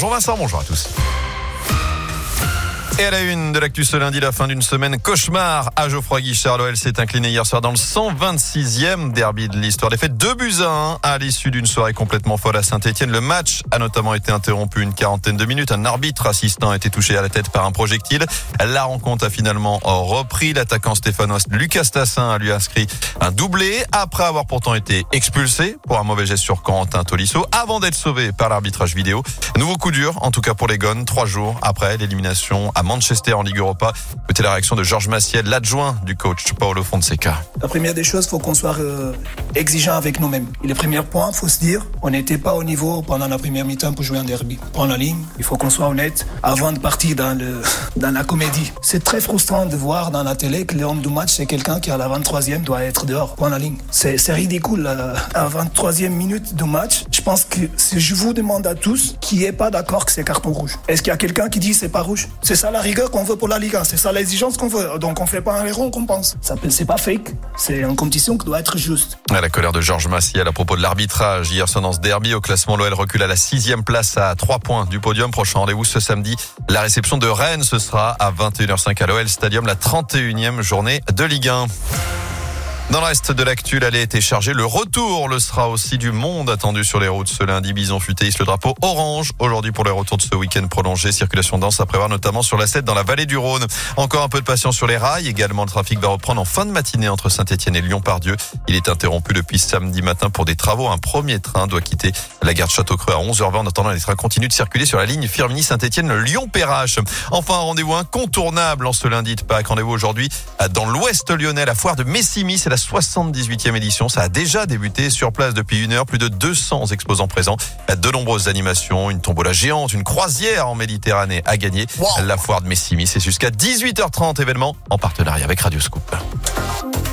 Bonjour Vincent, bonjour à tous. Et à la une de l'actu ce lundi, la fin d'une semaine cauchemar à Geoffroy Guichard. L'OL s'est incliné hier soir dans le 126e derby de l'histoire. Défaite 2-1 à l'issue d'une soirée complètement folle à Saint-Etienne. Le match a notamment été interrompu une quarantaine de minutes. Un arbitre assistant a été touché à la tête par un projectile. La rencontre a finalement repris. L'attaquant stéphanois Lucas Tassin a lui inscrit un doublé après avoir pourtant été expulsé pour un mauvais geste sur Corentin Tolisso avant d'être sauvé par l'arbitrage vidéo. Nouveau coup dur, en tout cas pour les Gones, 3 jours après l'élimination à Manchester en Ligue Europa. Écoutez la réaction de Georges Massiel, l'adjoint du coach Paulo Fonseca. La première des choses, il faut qu'on soit exigeant avec nous-mêmes. Et le premier point, il faut se dire, on n'était pas au niveau pendant la première mi-temps pour jouer un derby. Prendre la ligne, il faut qu'on soit honnête avant de partir dans la comédie. C'est très frustrant de voir dans la télé que l'homme du match, c'est quelqu'un qui à la 23e doit être dehors, prendre la ligne. C'est ridicule. À la 23e minute du match, je pense que si je vous demande à tous qui n'est pas d'accord que c'est carton rouge. Est-ce qu'il y a quelqu'un qui dit c'est pas rouge? C'est ça la rigueur qu'on veut pour la Ligue 1, c'est ça l'exigence qu'on veut. Donc on fait pas un héros qu'on pense. C'est pas fake, c'est une compétition qui doit être juste. La colère de Georges Massiel à propos de l'arbitrage hier soir dans ce derby. Au classement, l'OL recule à la 6e place à 3 points du podium. Prochain rendez-vous ce samedi. La réception de Rennes, ce sera à 21h05 à l'OL Stadium, la 31e journée de Ligue 1. Dans le reste de l'actu, l'allée était chargée. Le retour le sera aussi du monde attendu sur les routes ce lundi. Bison futé hisse le drapeau orange aujourd'hui pour le retour de ce week-end prolongé. Circulation dense à prévoir notamment sur la 7 dans la vallée du Rhône. Encore un peu de patience sur les rails. Également, le trafic va reprendre en fin de matinée entre Saint-Etienne et Lyon-Pardieu. Il est interrompu depuis samedi matin pour des travaux. Un premier train doit quitter la gare de Château-Creux à 11h20. En attendant, les trains continuent de circuler sur la ligne Firminy-Saint-Etienne-Lyon-Perrache. Enfin, un rendez-vous incontournable en ce lundi de Pâques. Rendez-vous aujourd'hui dans l'ouest lyonnais, la foire de Messimy. C'est la 78e édition. Ça a déjà débuté sur place depuis 1 heure. Plus de 200 exposants présents. De nombreuses animations, une tombola géante, une croisière en Méditerranée à gagner. Wow. La foire de Messimy, c'est jusqu'à 18h30 événement en partenariat avec Radio Scoop.